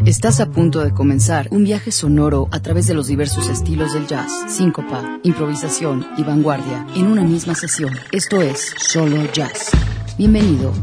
Estás a punto de comenzar un viaje sonoro a través de los diversos estilos del jazz, síncopa, improvisación y vanguardia en una misma sesión. Esto es Solo Jazz. Bienvenido.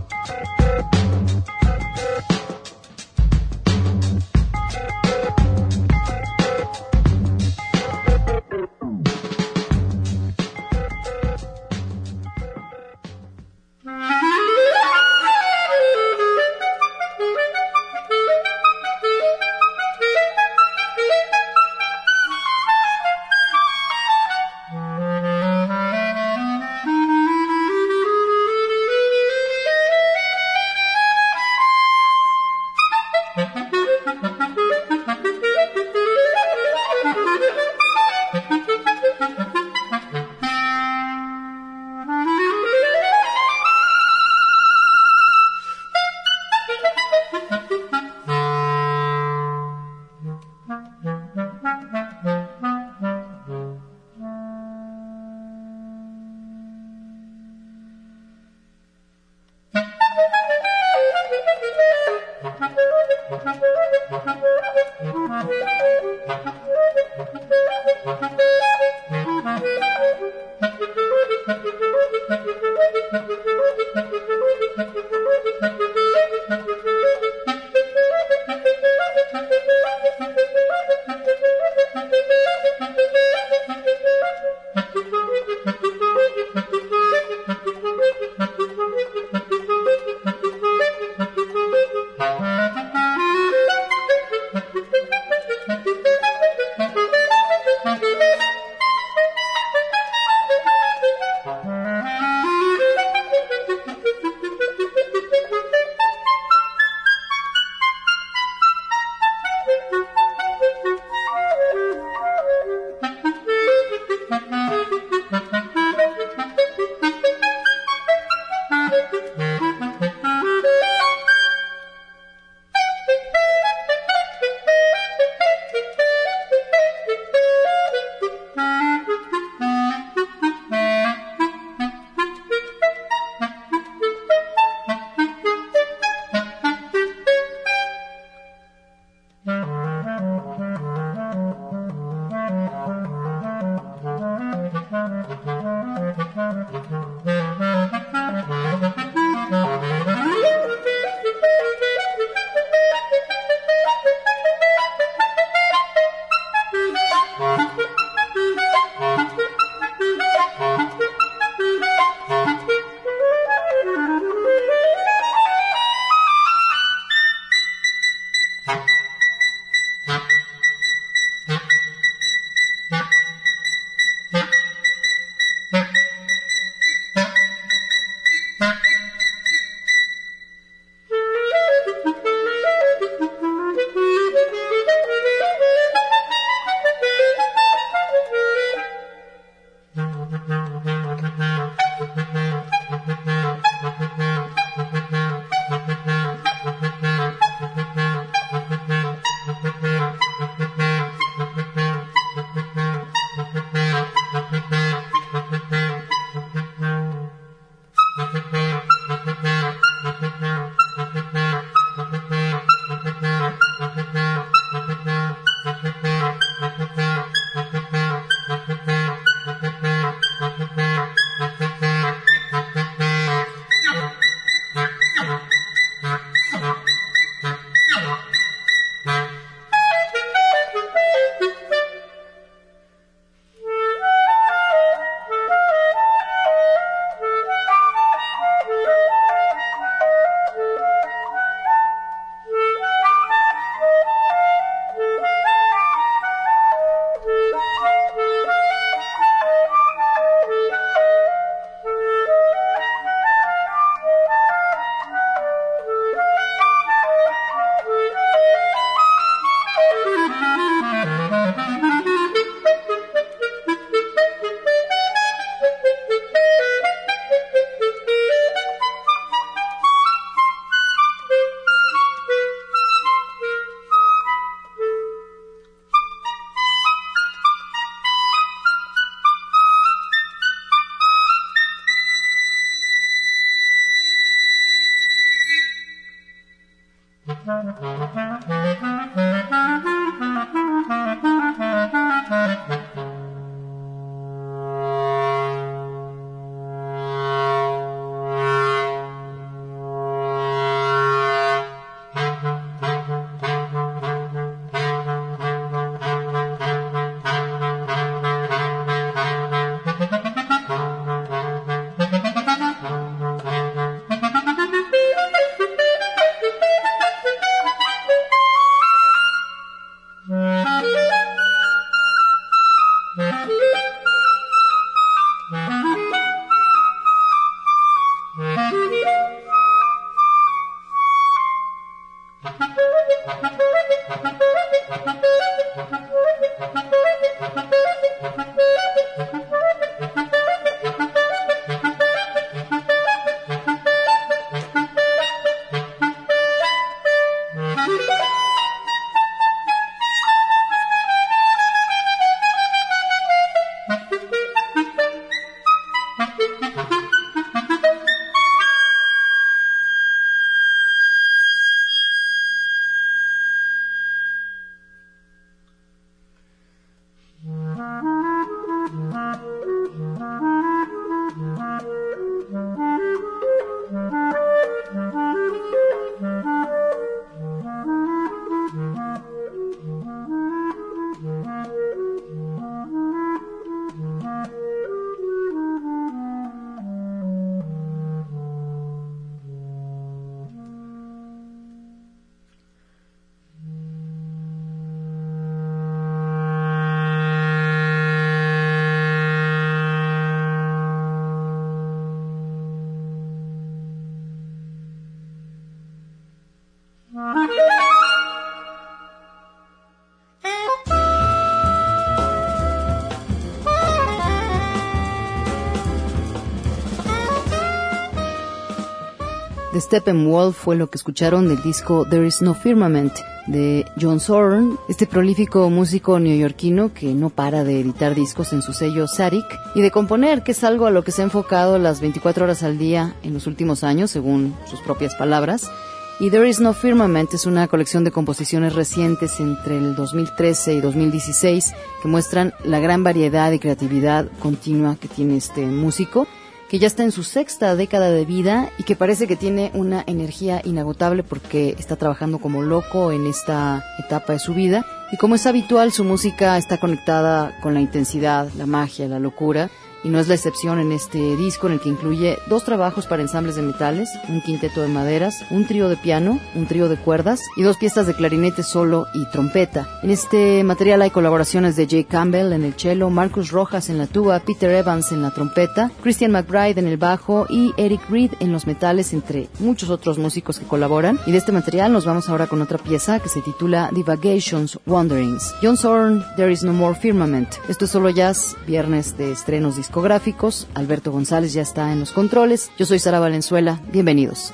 The Steppenwolf fue lo que escucharon del disco There Is No Firmament de John Zorn, este prolífico músico neoyorquino que no para de editar discos en su sello Satic y de componer, que es algo a lo que se ha enfocado las 24 horas al día en los últimos años, según sus propias palabras. Y There Is No Firmament es una colección de composiciones recientes entre el 2013 y 2016 que muestran la gran variedad y creatividad continua que tiene este músico, que ya está en su sexta década de vida y que parece que tiene una energía inagotable porque está trabajando como loco en esta etapa de su vida. Y como es habitual, su música está conectada con la intensidad, la magia, la locura. Y no es la excepción en este disco, en el que incluye 2 trabajos para ensambles de metales, un quinteto de maderas, un trío de piano, un trío de cuerdas y 2 piezas de clarinete solo y trompeta. En este material hay colaboraciones de Jay Campbell en el cello, Marcus Rojas en la tuba, Peter Evans en la trompeta, Christian McBride en el bajo y Eric Reed en los metales, entre muchos otros músicos que colaboran. Y de este material nos vamos ahora con otra pieza que se titula Divagations, Wanderings. John Zorn, There Is No More Firmament. Esto es Solo Jazz, viernes de estrenos discográficos. Alberto González ya está en los controles. Yo soy Sara Valenzuela. Bienvenidos.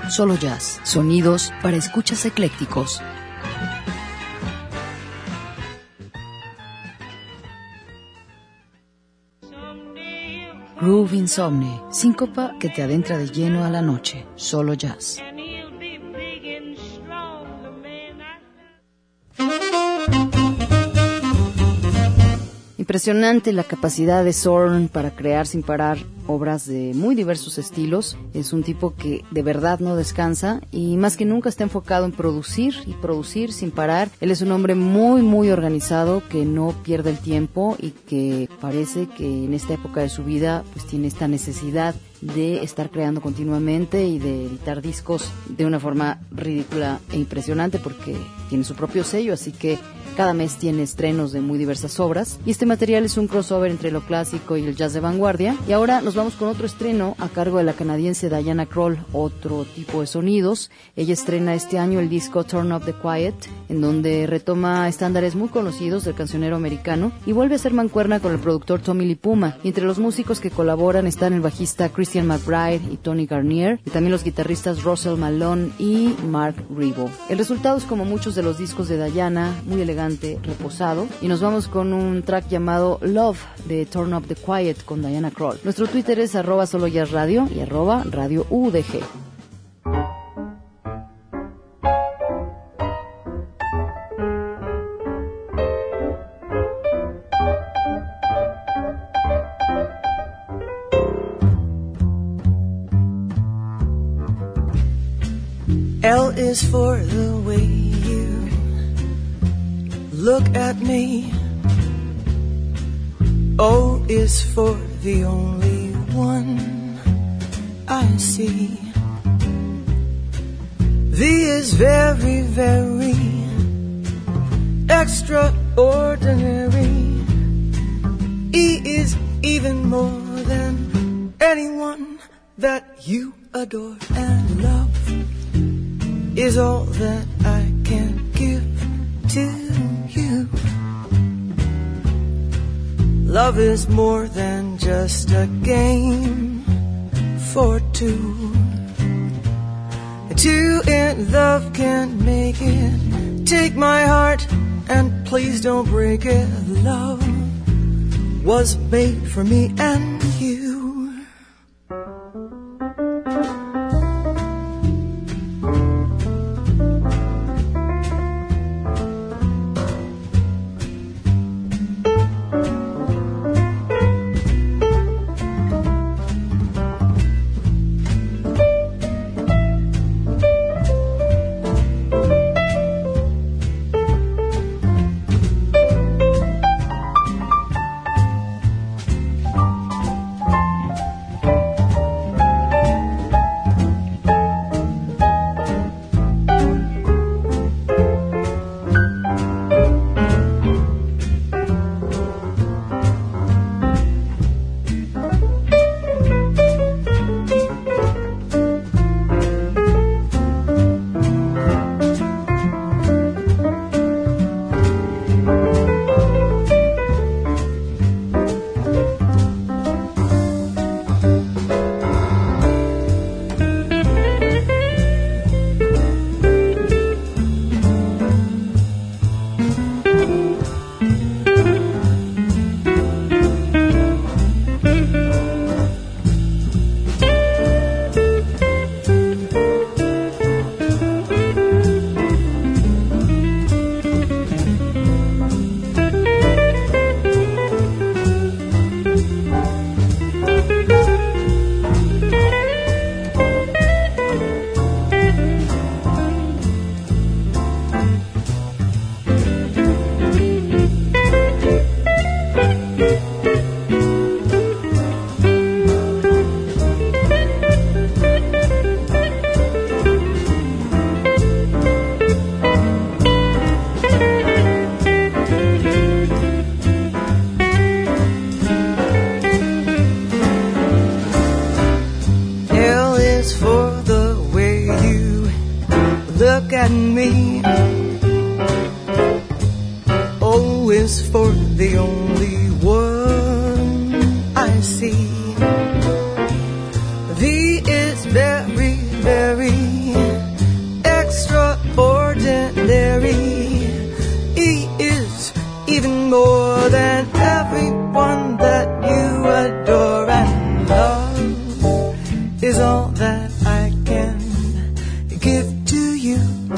Solo Jazz, sonidos para escuchas eclécticos. Groove Insomne, síncopa que te adentra de lleno a la noche. Solo Jazz. Impresionante la capacidad de Zorn para crear sin parar obras de muy diversos estilos. Es un tipo que de verdad no descansa y más que nunca está enfocado en producir y producir sin parar. Él es un hombre muy organizado que no pierde el tiempo y que parece que en esta época de su vida pues tiene esta necesidad de estar creando continuamente y de editar discos de una forma ridícula e impresionante porque tiene su propio sello, así que cada mes tiene estrenos de muy diversas obras y este material es un crossover entre lo clásico y el jazz de vanguardia. Y ahora nos vamos con otro estreno a cargo de la canadiense Diana Krall, otro tipo de sonidos. Ella estrena este año el disco Turn Up the Quiet, en donde retoma estándares muy conocidos del cancionero americano y vuelve a ser mancuerna con el productor Tommy Lee Puma. Y entre los músicos que colaboran están el bajista Christian McBride y Tony Garnier, y también los guitarristas Russell Malone y Mark Ribot. El resultado es como muchos de los discos de Diana, muy elegante, reposado, y nos vamos con un track llamado Love de Turn Up the Quiet con Diana Krall. Nuestro Twitter es @solojazzradio y @Radio UDG. L is for the way you look at me. O is for the only one I see. V is very, very extraordinary. E is even more than anyone that you adore. And love is all that I can give to you. Love is more than just a game for two. Two in love can't make it. Take my heart and please don't break it. Love was made for me and you. at me. O is for the only one I see. V is very, very extraordinary. He is even more than everyone that you adore, and love is all that I can give to you.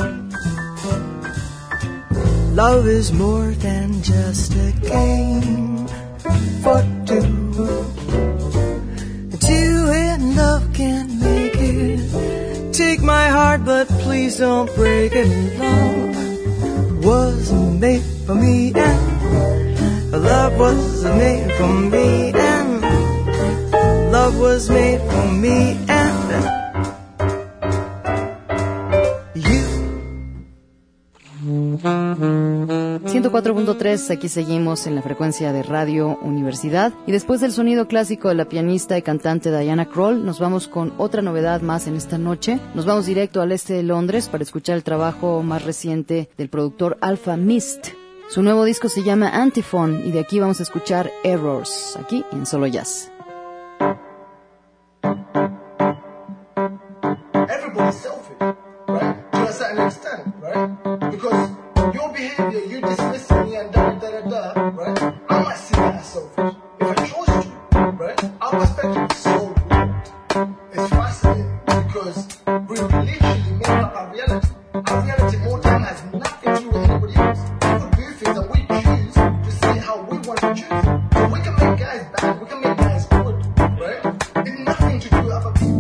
Love is more than just a game for two. Two in love can make it. Take my heart, but please don't break it. Love was made for me, and love was made for me, and love was made for me, and 104.3, aquí seguimos en la frecuencia de Radio Universidad, y después del sonido clásico de la pianista y cantante Diana Krall, nos vamos con otra novedad más en esta noche. Nos vamos directo al este de Londres para escuchar el trabajo más reciente del productor Alfa Mist. Su nuevo disco se llama Antiphon, y de aquí vamos a escuchar Errors, aquí en Solo Jazz. Everybody's selfish, right? To a certain extent, right? Because your behavior, you dismissing me and da-da-da-da-da, right? I might see that as selfish. If I chose to, right? Our perspective is so broad. It's fascinating because we literally make up our reality. Our reality more time has nothing to do with anybody else. We could do things and we choose to see how we want to choose. So we can make guys bad, we can make guys good, right? It's nothing to do with other people.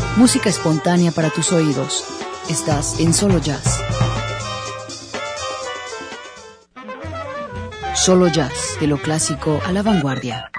Música espontánea para tus oídos. Estás en Solo Jazz. Solo Jazz, de lo clásico a la vanguardia.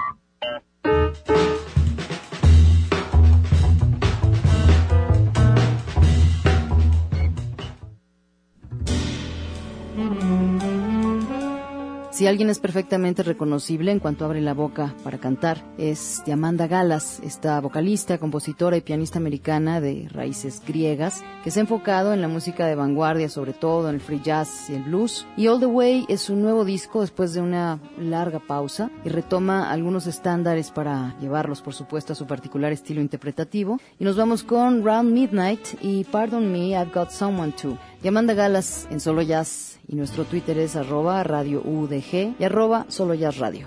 Si alguien es perfectamente reconocible en cuanto abre la boca para cantar, es Amanda Galas, esta vocalista, compositora y pianista americana de raíces griegas, que se ha enfocado en la música de vanguardia, sobre todo en el free jazz y el blues. Y All the Way es su nuevo disco después de una larga pausa y retoma algunos estándares para llevarlos, por supuesto, a su particular estilo interpretativo. Y nos vamos con Round Midnight y Pardon Me, I've Got Someone To. Amanda Galas en Solo Jazz, y nuestro Twitter es @radioudg y @solojazzradio.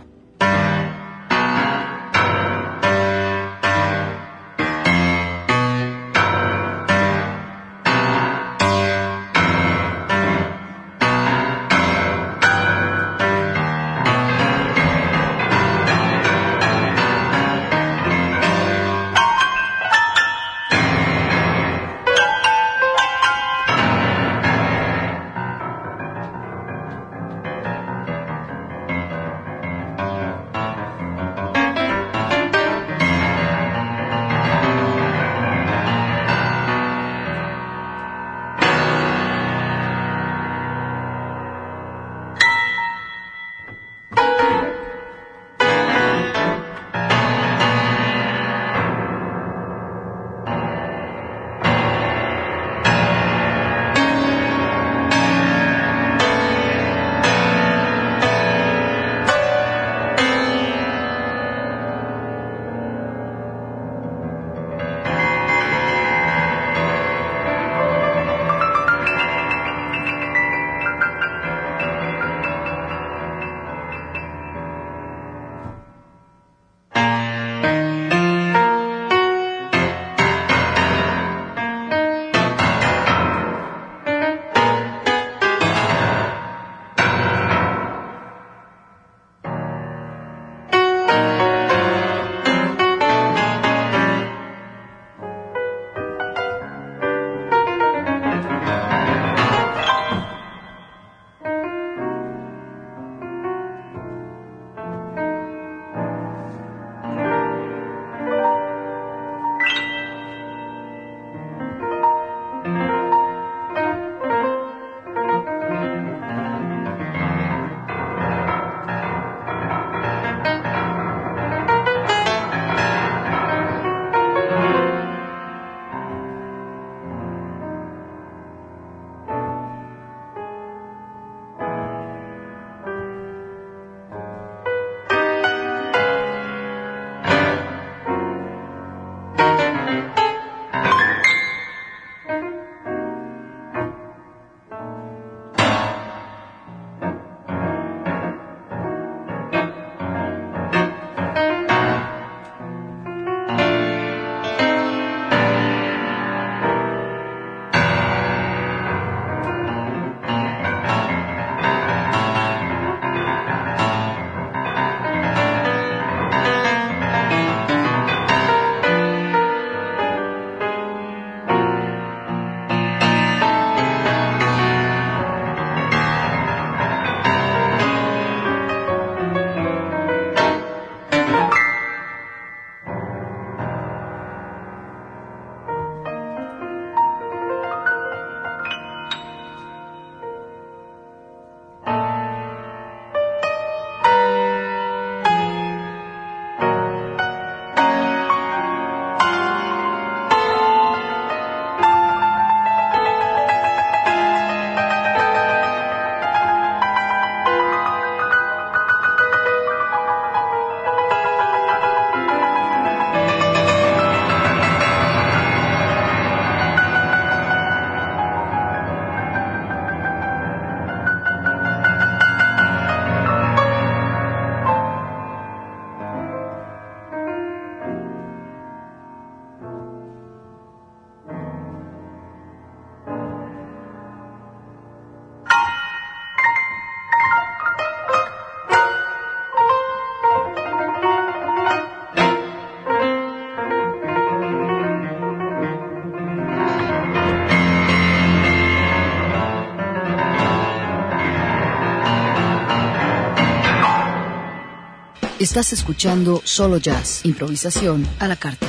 Estás escuchando Solo Jazz, improvisación a la carta.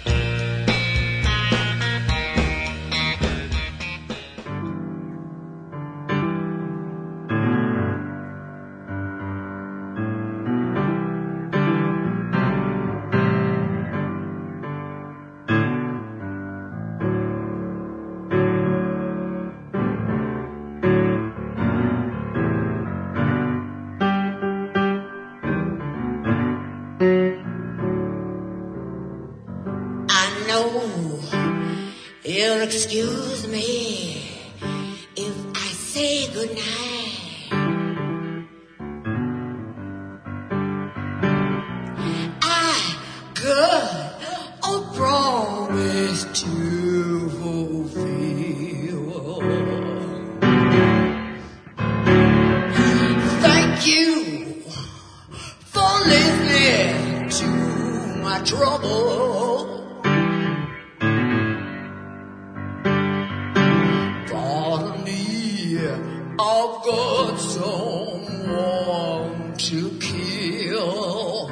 Excuse me if I say goodnight. I got a promise to fulfill. Thank you for listening to my trouble. I've got someone to kill.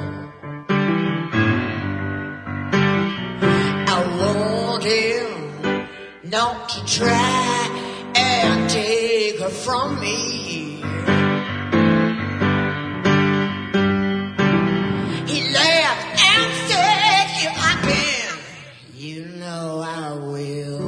I want him not to try and take her from me. He laughed and said, if I can, you know I will.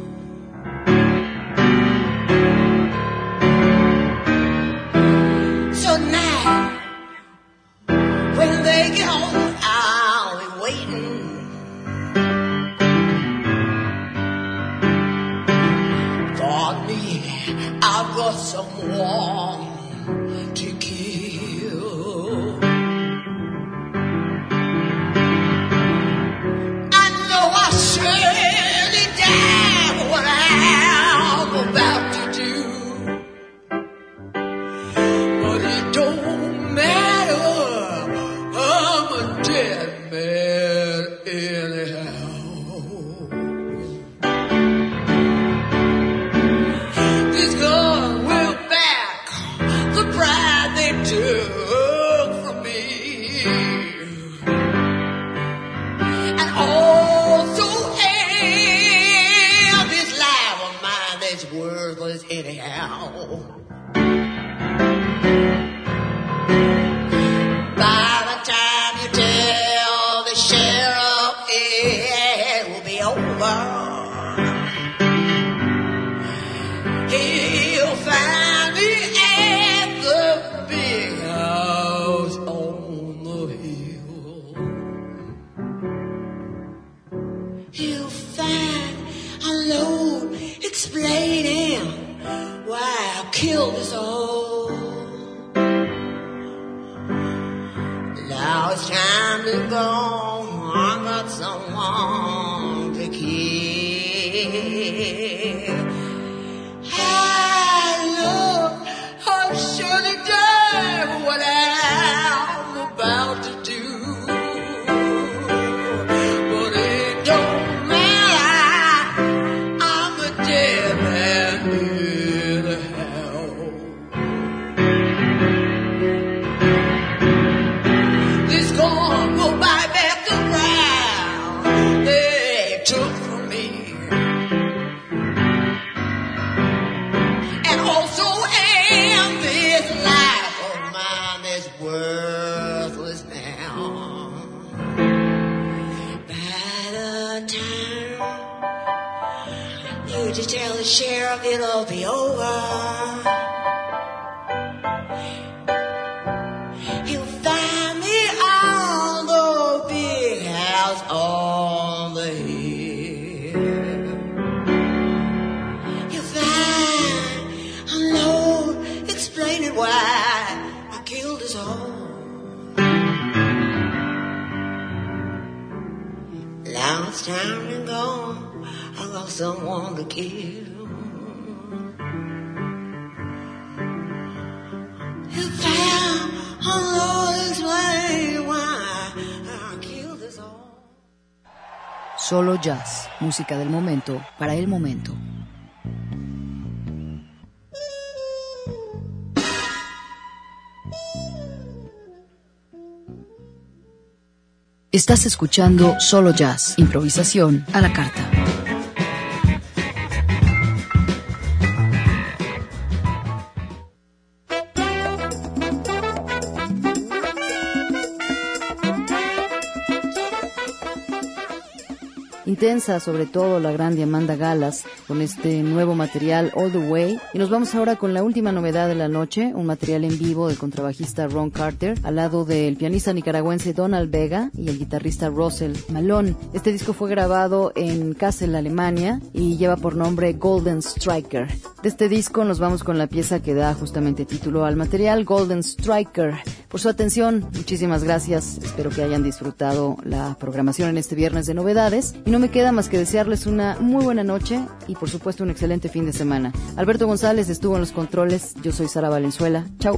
I've got someone to kill. I know I surely damn what I'm about to do, but it don't matter, I'm a dead man anyhow. Took from me, and also this life of mine that's worthless anyhow. By the time you tell the sheriff it will be over, he'll find me at the big house on the hill. He'll find a note explaining why I killed us all. Now it's time to go, I got someone to kill. I'll surely die what I'm about to do, but it don't matter, I'm a dead man anyhow. This gun will buy back the ground they took from me, and also this life of mine is worthless now. By the time you just tell the sheriff it'll be over, he'll find me on the big house on the hill. He'll find a note explaining why I killed us all. Now it's time to go, I got someone to kill. He'll find a note explaining why I killed us all. Solo Jazz, música del momento para el momento. Estás escuchando Solo Jazz, improvisación a la carta. Intensa, sobre todo la grande Amanda Galas, con este nuevo material All the Way. Y nos vamos ahora con la última novedad de la noche, un material en vivo del contrabajista Ron Carter, al lado del pianista nicaragüense Donald Vega y el guitarrista Russell Malone. Este disco fue grabado en Kassel, Alemania, y lleva por nombre Golden Striker. De este disco nos vamos con la pieza que da justamente título al material, Golden Striker. Por su atención, muchísimas gracias. Espero que hayan disfrutado la programación en este viernes de novedades. Y no me queda más que desearles una muy buena noche y por supuesto un excelente fin de semana. Alberto González estuvo en los controles. Yo soy Sara Valenzuela. Chau.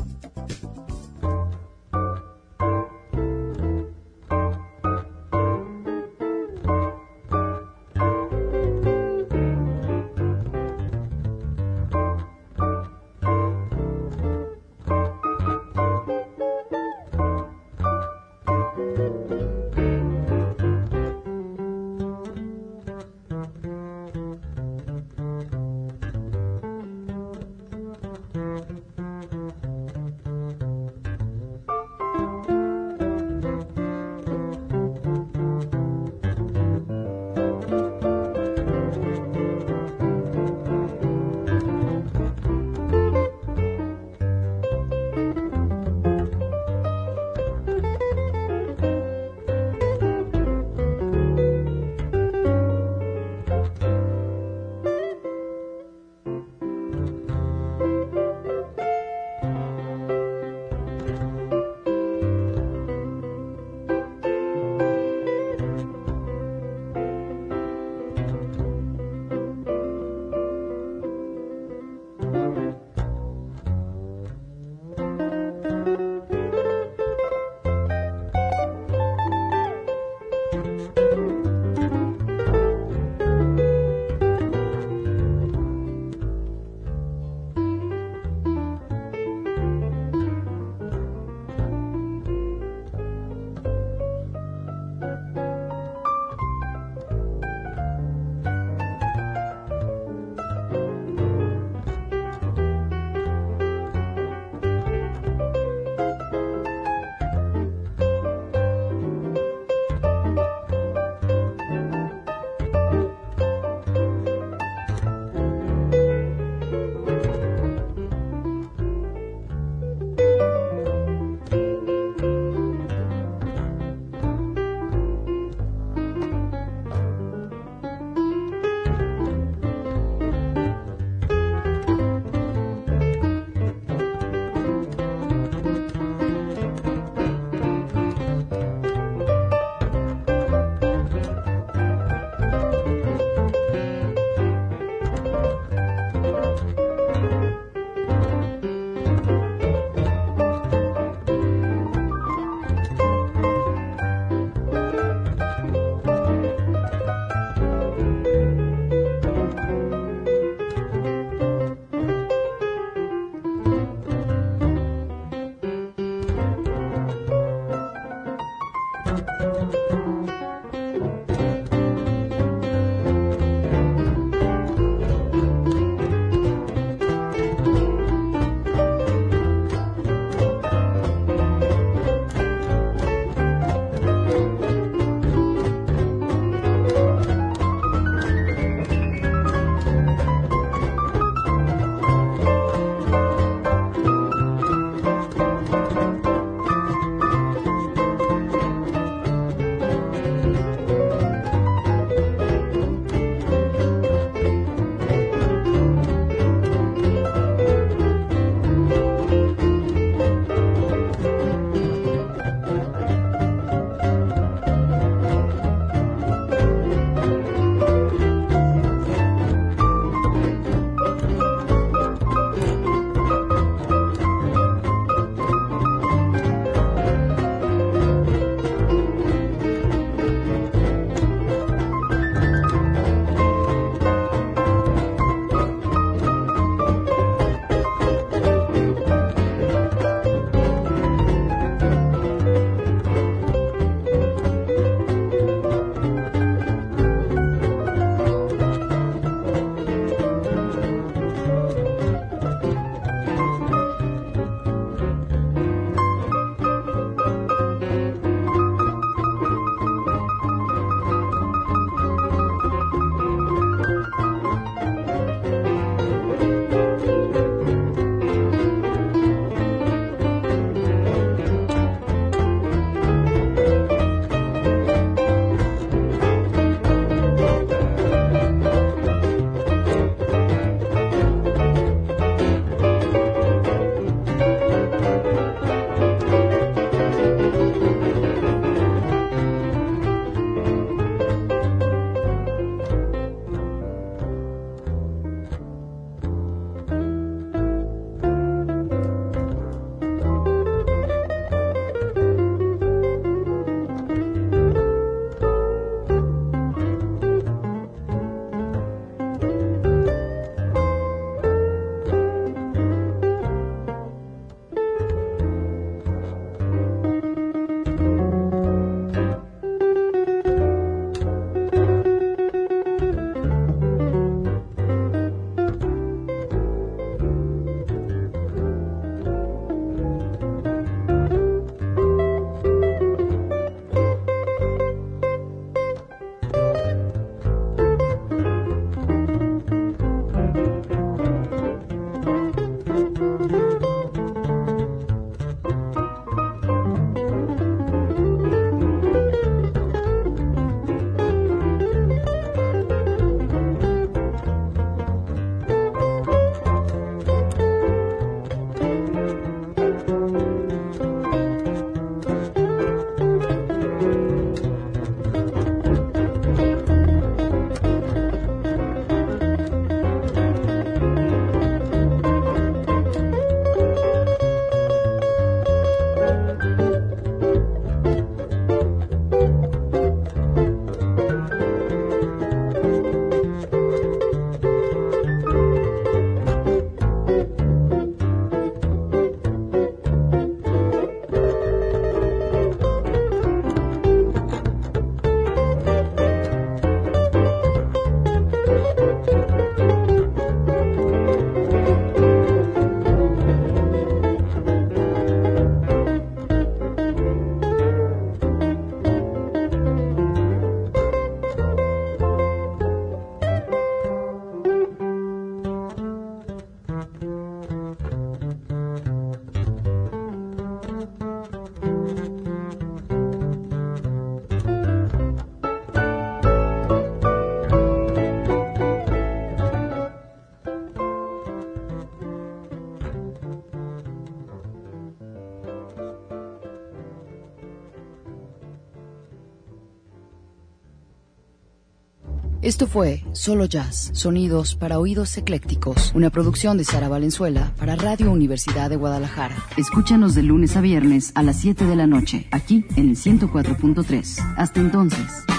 Esto fue Solo Jazz, sonidos para oídos eclécticos, una producción de Sara Valenzuela para Radio Universidad de Guadalajara. Escúchanos de lunes a viernes a las 7 de la noche, aquí en el 104.3. Hasta entonces.